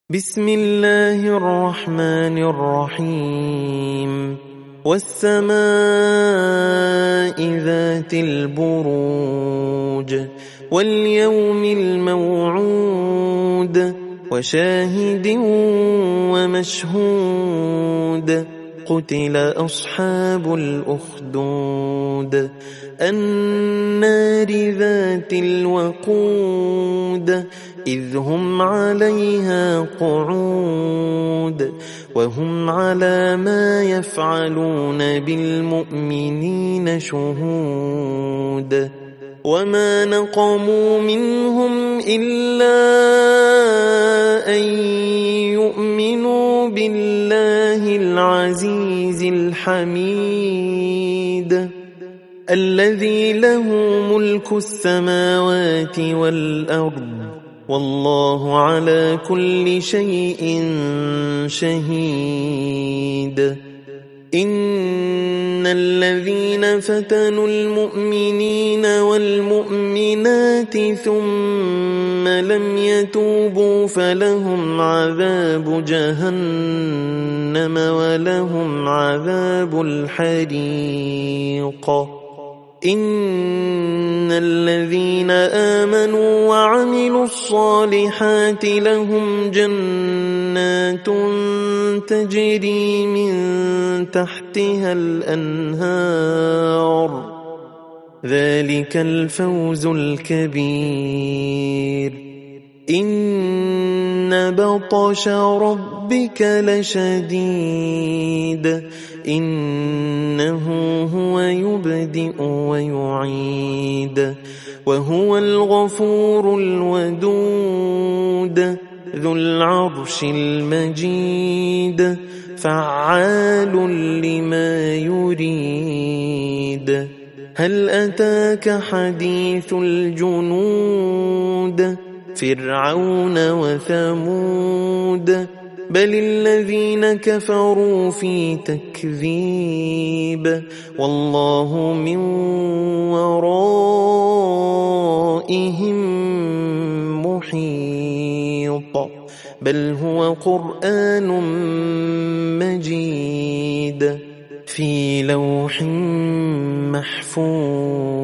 بسم الله الرحمن الرحيم والسماء ذات البروج واليوم الموعود وشاهد ومشهود قتل أصحاب الأخدود النار ذات الوقود إذ هم عليها قعود وهم على ما يفعلون بالمؤمنين شهود وما نقموا منهم إلا أن يؤمنوا بالله العزيز الحميد الذي له ملك السماوات والأرض والله على كل شيء شهيد إن الذين فتنوا المؤمنين والمؤمنات ثم لم يتوبوا فلهم عذاب جهنم ولهم عذاب الحريق إن الذين آمنوا وعملوا الصالحات لهم جنات تجري من تحتها الأنهار ذلك الفوز الكبير إن بطش ربك لشديد إنه هو يبدئ ويعيد وهو الغفور الودود ذو العرش المجيد فعال لما يريد هل أتاك حديث الجنود فرعون وثمود بل الذين كفروا في تكذيب والله من ورائهم محيط بل هو قرآن مجيد في لوح محفوظ